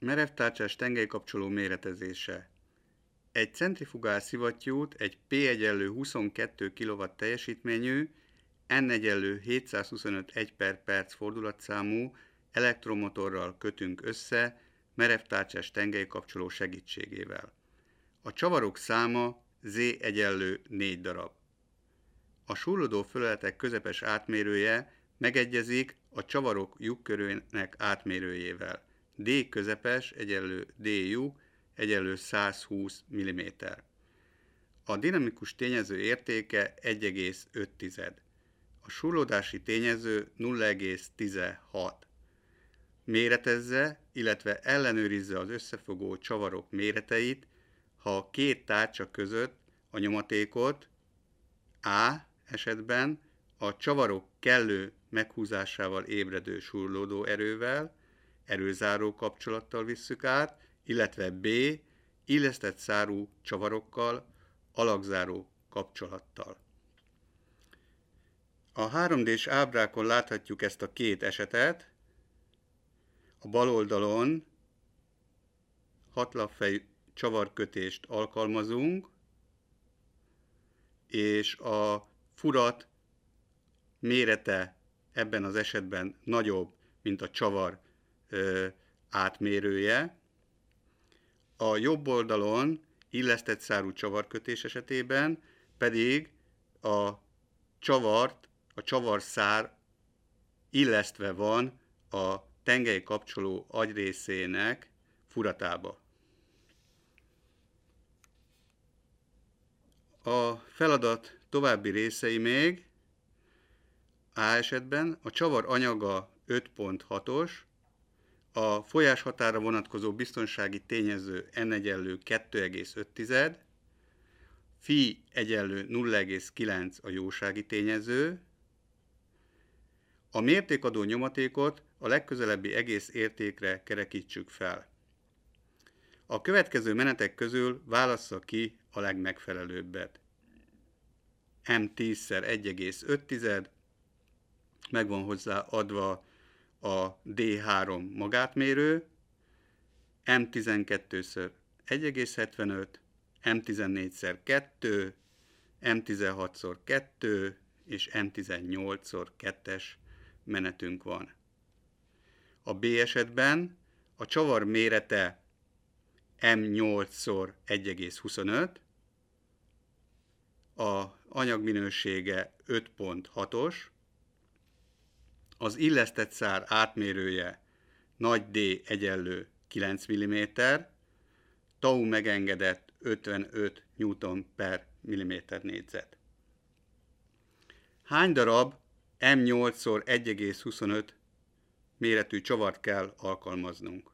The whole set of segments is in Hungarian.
Merevtárcsás tengelykapcsoló méretezése. Egy centrifugál szivattyút egy P=22 kW teljesítményű, N=725 1/perc fordulatszámú elektromotorral kötünk össze merevtárcsás tengelykapcsoló segítségével. A csavarok száma Z=4 darab. A súrlódó föleletek közepes átmérője megegyezik a csavarok lyukkörének átmérőjével. D közepes D lyuk 120 mm. A dinamikus tényező értéke 1,5. A súrlódási tényező 0,16. Méretezze, illetve ellenőrizze az összefogó csavarok méreteit, ha a két tárcsa között a nyomatékot A esetben a csavarok kellő meghúzásával ébredő súrlódó erővel, erőzáró kapcsolattal visszük át, illetve B illesztett szárú csavarokkal, alakzáró kapcsolattal. A 3D-s ábrákon láthatjuk ezt a két esetet. A bal oldalon hatlapfej csavarkötést alkalmazunk, és a furat mérete ebben az esetben nagyobb, mint a csavar átmérője. A jobb oldalon illesztett szárú csavarkötés esetében pedig a csavarszár illesztve van a tengelykapcsoló agyrészének furatába. A feladat további részei még: A esetben a csavar anyaga 5.6-os, a folyáshatára vonatkozó biztonsági tényező N=2,5, Φ= 0,9 a jósági tényező. A mértékadó nyomatékot a legközelebbi egész értékre kerekítsük fel. A következő menetek közül válassza ki a legmegfelelőbbet. M10x1,5, meg van hozzá adva a D3 magátmérő, M12x1,75, M14x2, M16x2 és M18x2-es menetünk van. A B esetben a csavar mérete M8x1,25, a anyagminősége 5.6-os, az illesztett szár átmérője nagy D = 9 mm, tau megengedett 55 Nm/mm². Hány darab M8x1,25 méretű csavart kell alkalmaznunk?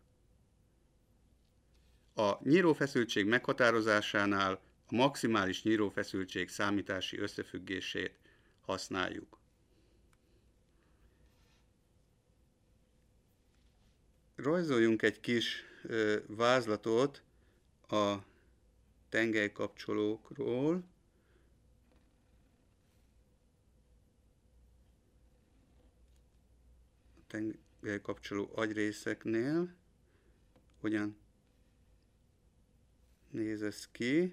A nyírófeszültség meghatározásánál a maximális nyírófeszültség számítási összefüggését használjuk. Rajzoljunk egy kis vázlatot a tengelykapcsolókról. A tengelykapcsoló agyrészeknél hogyan néz ez ki.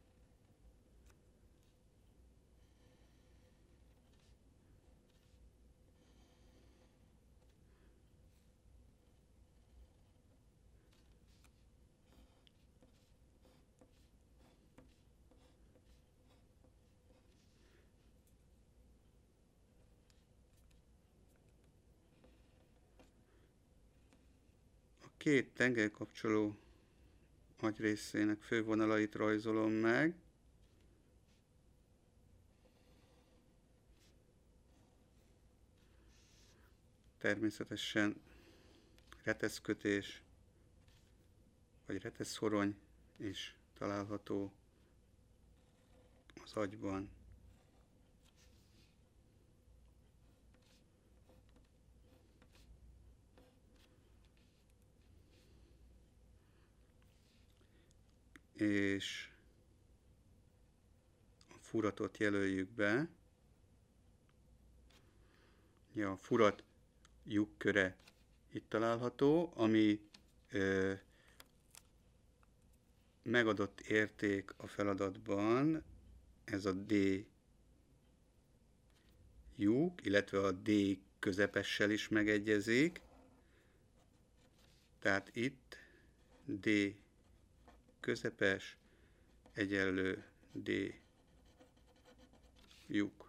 A két tengelykapcsoló agyrészének fővonalait rajzolom meg. Természetesen reteszkötés vagy reteszhorony is található az agyban. És a furatot jelöljük be. Ja, a furat lyukköre itt található, ami megadott érték a feladatban, ez a D lyuk, illetve a D közepessel is megegyezik. Tehát itt D közepes egyenlő D lyuk.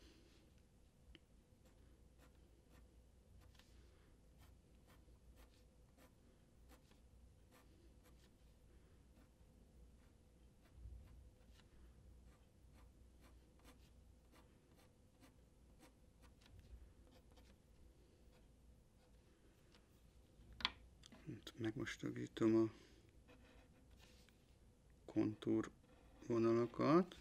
Megmostagítom a kontúr vonalakat.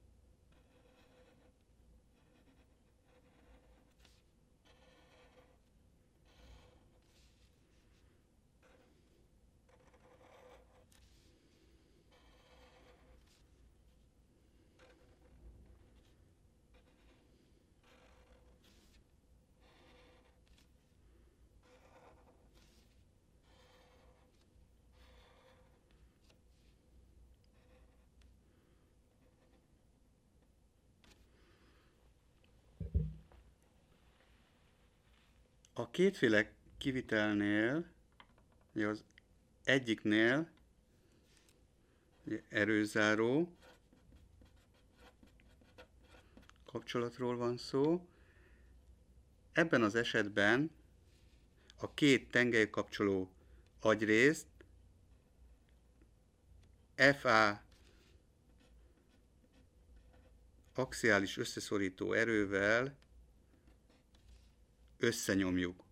A kétféle kivitelnél, ugye az egyiknél ugye erőzáró kapcsolatról van szó. Ebben az esetben a két tengelykapcsoló agyrészt FA axiális összeszorító erővel összenyomjuk.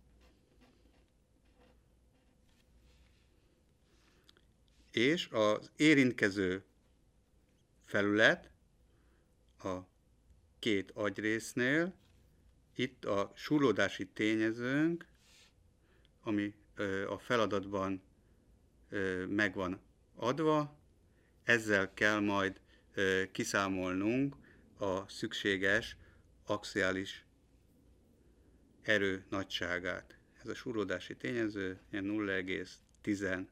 És az érintkező felület a két agyrésznél, itt a súrlódási tényezőnk, ami a feladatban meg van adva, ezzel kell majd kiszámolnunk a szükséges axiális erő nagyságát. Ez a súrlódási tényező 0,16.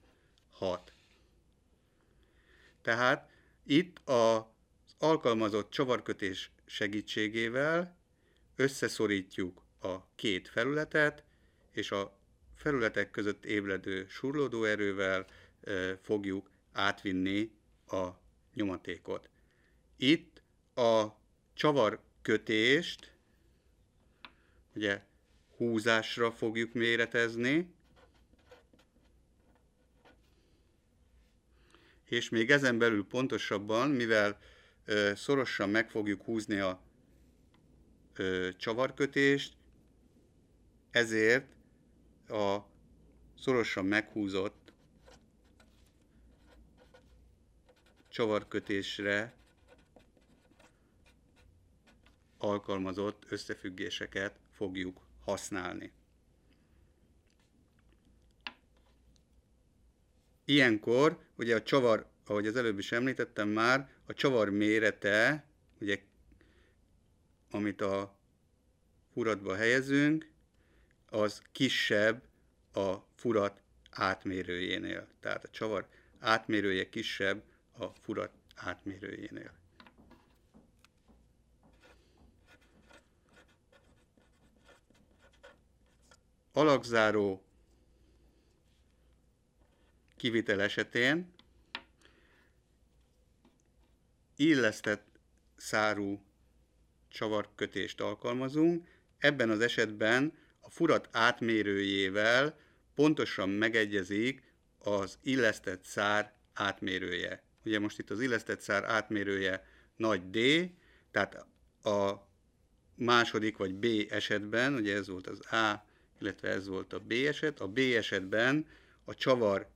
Tehát itt az alkalmazott csavarkötés segítségével összeszorítjuk a két felületet, és a felületek között ébredő súrlódó erővel fogjuk átvinni a nyomatékot. Itt a csavarkötést ugye húzásra fogjuk méretezni, és még ezen belül pontosabban, mivel szorosan meg fogjuk húzni a csavarkötést, ezért a szorosan meghúzott csavarkötésre alkalmazott összefüggéseket fogjuk használni. Ilyenkor ugye a csavar, ahogy az előbb is említettem már, a csavar mérete, ugye, amit a furatba helyezünk, az kisebb a furat átmérőjénél. Tehát a csavar átmérője kisebb a furat átmérőjénél. Alakzáró kivitel esetén illesztett szárú csavarkötést alkalmazunk. Ebben az esetben a furat átmérőjével pontosan megegyezik az illesztett szár átmérője. Ugye most itt az illesztett szár átmérője nagy D, tehát a második vagy B esetben, ugye ez volt az A, illetve ez volt a B eset. A B esetben a csavar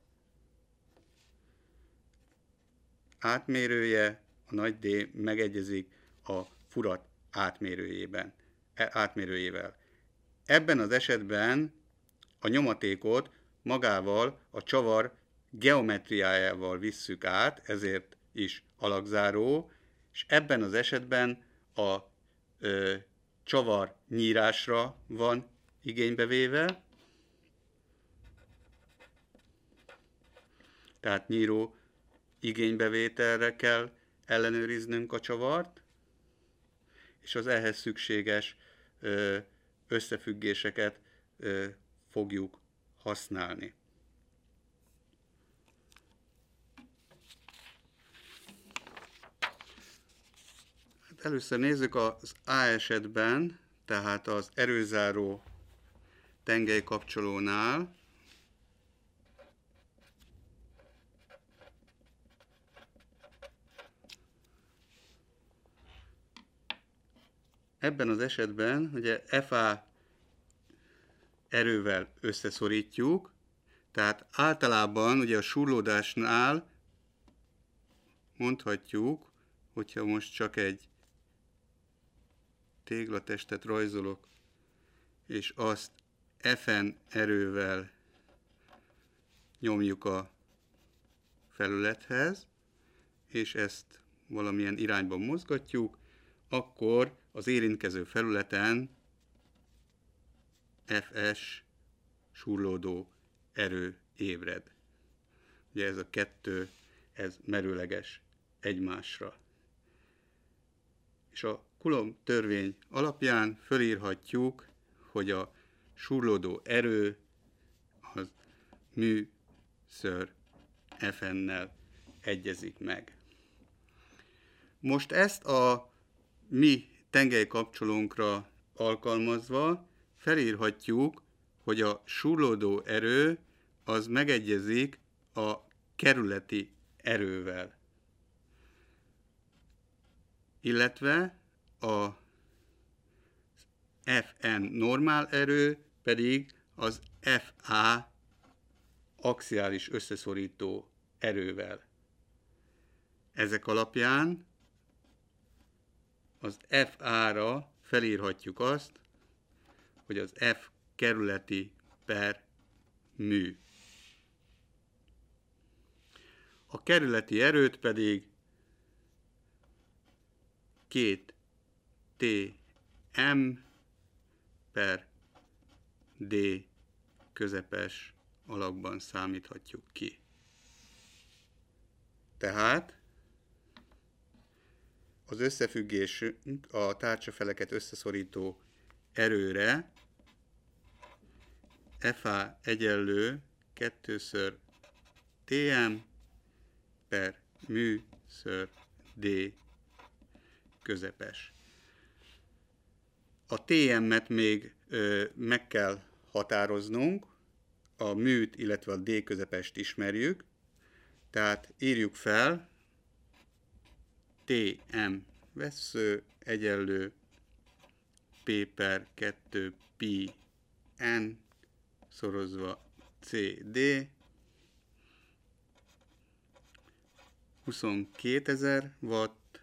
átmérője, a nagy D megegyezik a furat átmérőjével. Ebben az esetben a nyomatékot magával a csavar geometriájával visszük át, ezért is alakzáró, és ebben az esetben a csavar nyírásra van igénybe véve, Tehát nyíró igénybevételre kell ellenőriznünk a csavart, és az ehhez szükséges összefüggéseket fogjuk használni. Hát először nézzük az A esetben, tehát az erőzáró tengelykapcsolónál. Ebben az esetben ugye FA erővel összeszorítjuk, tehát általában ugye a surlódásnál mondhatjuk, hogyha most csak egy téglatestet rajzolok, és azt Fn erővel nyomjuk a felülethez, és ezt valamilyen irányban mozgatjuk, akkor az érintkező felületen Fs surlódó erő ébred. Ugye ez a kettő, ez merőleges egymásra. És a Coulomb törvény alapján fölírhatjuk, hogy a surlódó erő az μ/. Fn-nel egyezik meg. Most ezt a mi tengelykapcsolónkra alkalmazva felírhatjuk, hogy a surlódó erő az megegyezik a kerületi erővel. Illetve a Fn normál erő pedig az Fa axiális összeszorító erővel. Ezek alapján az Fa-ra felírhatjuk azt, hogy az F kerületi per μ. A kerületi erőt pedig 2 Tm per d közepes alakban számíthatjuk ki. Tehát az összefüggésünk a tárcsafeleket összeszorító erőre Fa egyenlő 2 Tm per μ/d közepes. A Tm-et még meg kell határoznunk, a μ-t, illetve a d közepest ismerjük, tehát írjuk fel Tm vessző egyenlő P per 2 pi n szorozva CD 22.000 watt,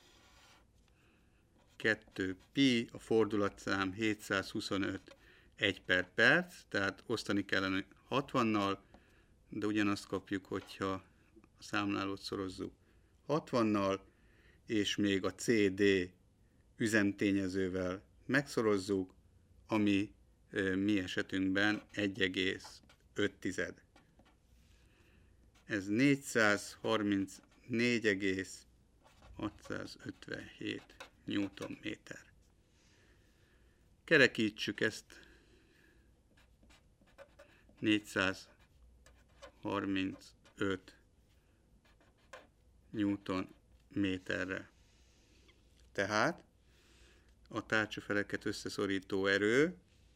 2 pi, a fordulatszám 725 1 per perc, tehát osztani kellene 60-nal, de ugyanazt kapjuk, hogyha a számlálót szorozzuk 60-nal, és még a CD üzemtényezővel megszorozzuk, ami mi esetünkben 1,5. Ez 434,657 Newtonméter. Kerekítsük ezt 435 Newtonméterre. Tehát a tárcsafeleket összeszorító erő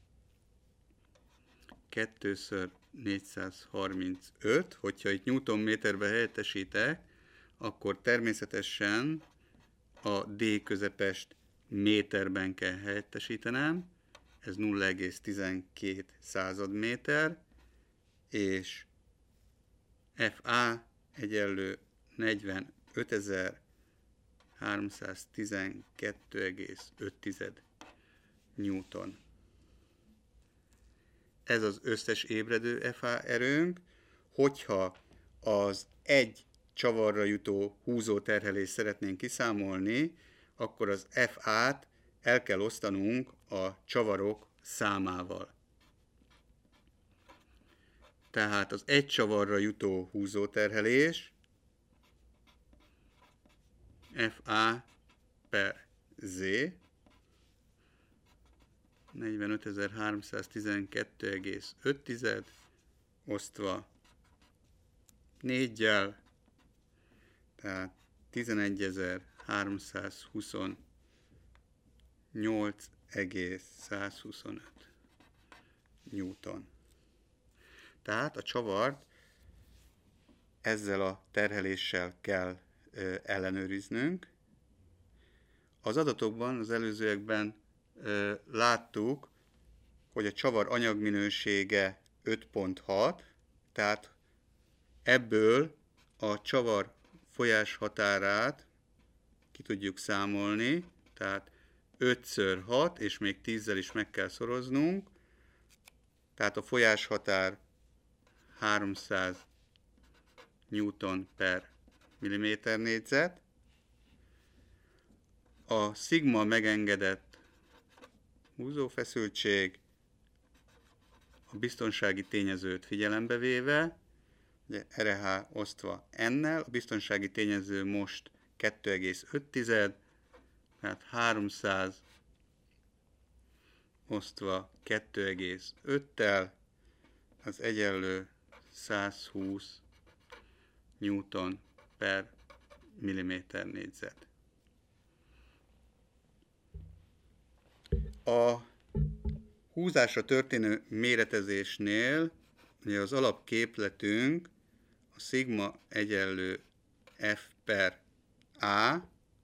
2×435, hogyha itt Newtonméterbe helyettesítek, akkor természetesen a D közepest méterben kell helyettesítenem, ez 0,12 századméter, és Fa egyenlő 45.312,5 Newton. Ez az összes ébredő Fa erőnk, hogyha az egy csavarra jutó húzóterhelést szeretnénk kiszámolni, akkor az Fa-t el kell osztanunk a csavarok számával. Tehát az egy csavarra jutó húzóterhelés FA per Z 45.312,5 osztva 4-jel, tehát 11.328,125 Newton. Tehát a csavart ezzel a terheléssel kell ellenőriznünk. Az adatokban, az előzőekben láttuk, hogy a csavar anyagminősége 5,6, tehát ebből a csavar folyás határát ki tudjuk számolni, tehát 5x6, és még 10-zel is meg kell szoroznunk, tehát a folyás határ 300 Newton per milliméter négyzet. A szigma megengedett húzófeszültség a biztonsági tényezőt figyelembe véve, ugye RH osztva N-nel, a biztonsági tényező most 2,5, tehát 300 osztva 2,5-tel, az egyenlő 120 Newton per milliméter négyzet. A húzásra történő méretezésnél ugye az alapképletünk a szigma egyenlő F per A,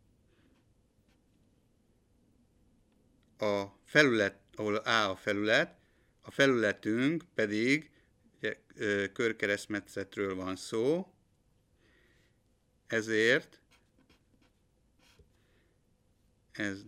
a felület, ahol A a felületünk pedig ugye, körkeresztmetszetről van szó, ezért ez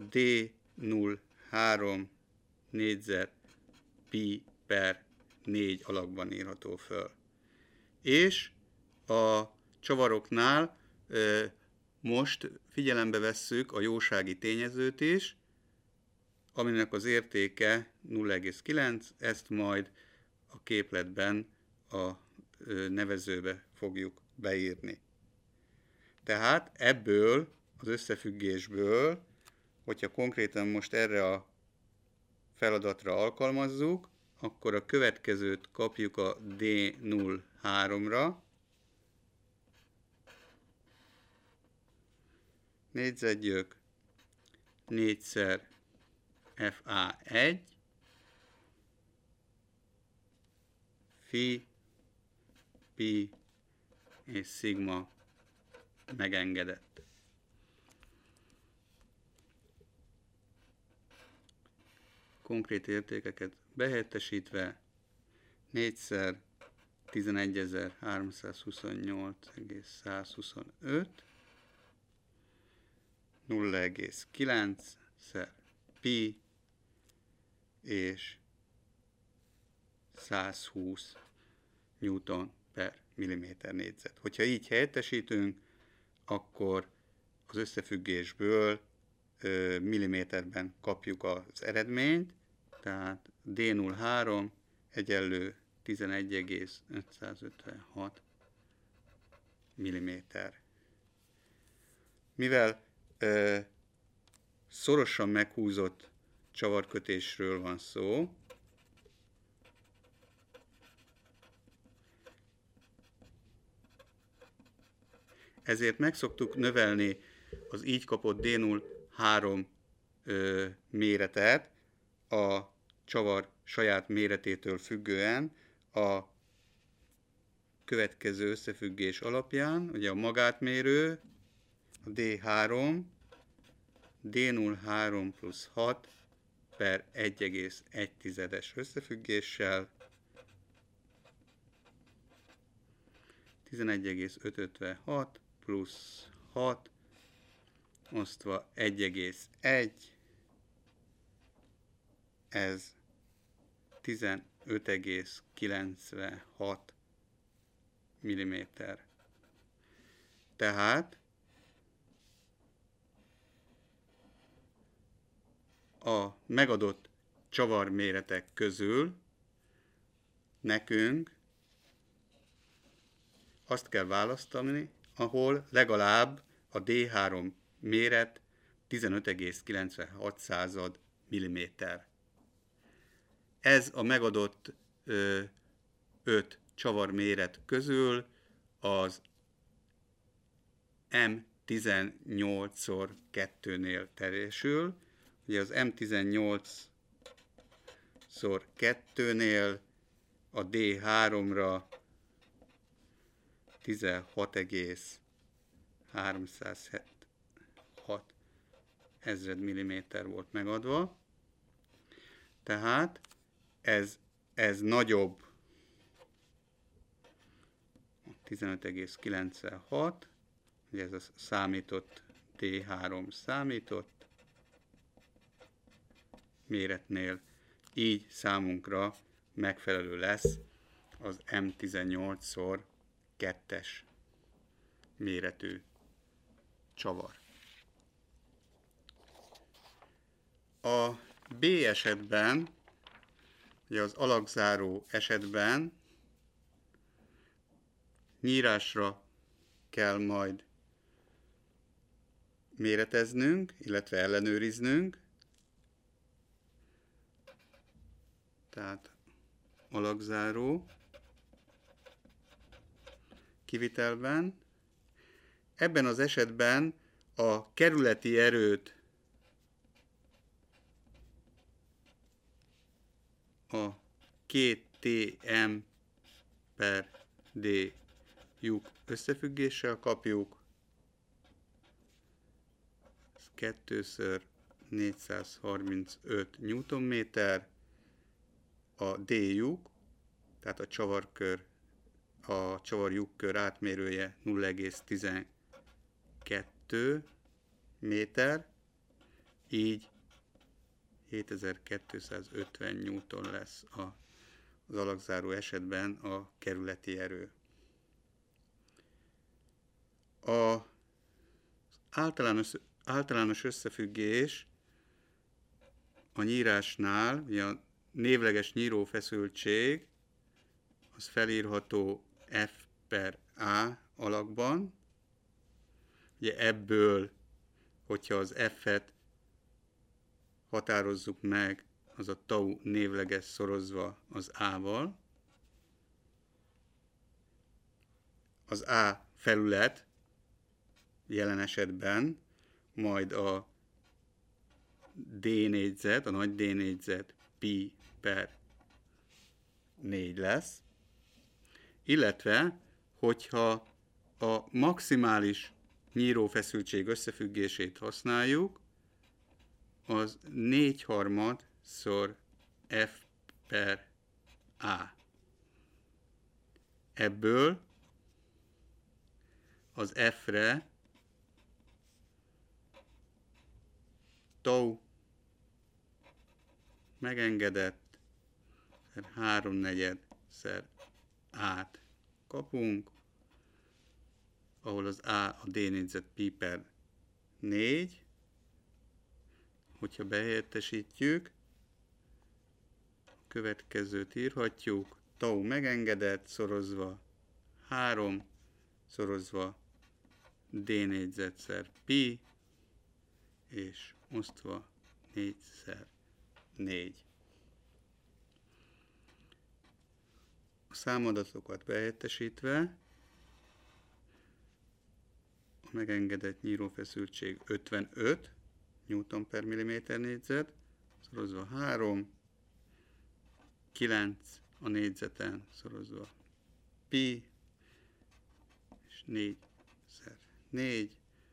D03 négyzet pi per 4 alakban írható föl. És a csavaroknál most figyelembe vesszük a jósági tényezőt is, aminek az értéke 0,9, ezt majd a képletben a nevezőbe fogjuk beírni. Tehát ebből az összefüggésből, hogyha konkrétan most erre a feladatra alkalmazzuk, akkor a következőt kapjuk a D03-ra. Négyzetgyök 4x FA1 Fi, Pi és Szigma megengedett. Konkrét értékeket behelyettesítve 4x 11.328,125 0,9-szer pi és 120 Newton per milliméter négyzet. Hogyha így helyettesítünk, akkor az összefüggésből milliméterben kapjuk az eredményt, tehát D03 egyenlő 11,556 mm. Mivel szorosan meghúzott csavarkötésről van szó, ezért meg szoktuk növelni az így kapott D03 méretet a csavar saját méretétől függően a következő összefüggés alapján, ugye a magátmérő, a D3, D03 plusz 6 per 1,1-es összefüggéssel 11,556 plusz 6 osztva 1,1, ez 15,96 mm. Tehát a megadott csavarméretek közül nekünk azt kell választani, ahol legalább a D3 méret 15,96 mm. Ez a megadott 5 csavar méret közül az M18x2-nél teljesül. Ugye az M18x2-nél a D3-ra 16,376 mm volt megadva. Tehát ez nagyobb, 15,96, ugye ez a számított D3 számított méretnél, így számunkra megfelelő lesz az M18x2-es méretű csavar. A B esetben, ugye az alakzáró esetben nyírásra kell majd méreteznünk, illetve ellenőriznünk. Tehát alakzáró kivitelben. Ebben az esetben a kerületi erőt a 2 Tm/d lyuk összefüggéssel kapjuk. 2x435 Nm. A D lyuk, tehát a csavarlyukkör átmérője 0,12 méter, így 7250 Newton lesz az alakzáró esetben a kerületi erő. Az általános összefüggés a nyírásnál, ugye a névleges nyírófeszültség az felírható F/A alakban. Ugye ebből, hogyha az F-et határozzuk meg, az a tau névleges szorozva az A-val. Az A felület jelen esetben majd a D négyzet, a nagy D négyzet pi/4 lesz, illetve, hogyha a maximális nyírófeszültség összefüggését használjuk, az 4/3 F/A. Ebből az F-re tau megengedett 3/4 át kapunk, ahol az A D négyzet pi/4. Hogyha behelyettesítjük, a következőt írhatjuk, tau megengedett szorozva 3 szorozva D négyzetszer pi, és osztva 4x4. A számadatokat behelyettesítve a megengedett nyírófeszültség 55 Nm/mm szorozva 3, 9 a négyzeten szorozva pi, és 4x4,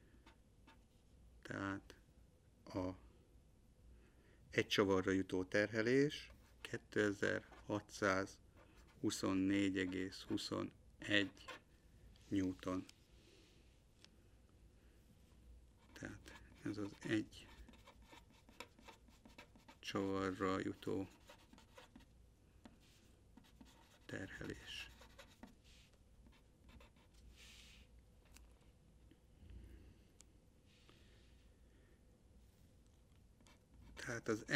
tehát a egy csavarra jutó terhelés 2624,21 Newton. Tehát ez az egy csavarra jutó terhelés. Tehát az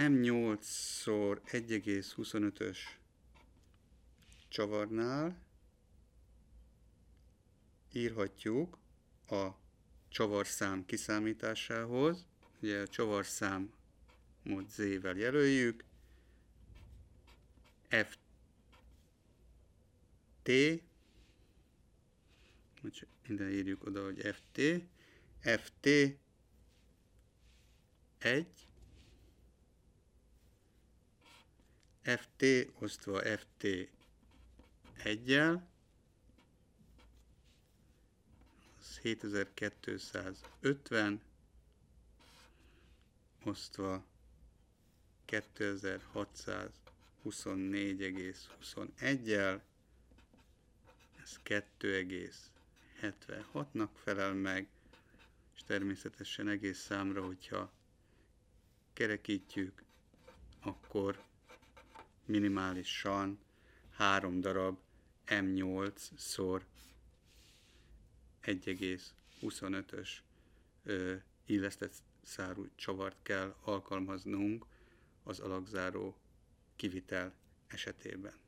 M8x1,25-ös csavarnál írhatjuk a csavarszám kiszámításához. Ugye a csavarszámot Z-vel jelöljük. FT, minden írjuk oda, hogy FT 1, FT osztva FT 1-jel, az 7250 osztva 2624,21-jel, ez 2,76-nak felel meg, és természetesen egész számra, hogyha kerekítjük, akkor minimálisan 3 darab M8 szor 1,25-ös illesztett szárú csavart kell alkalmaznunk az alakzáró kivitel esetében.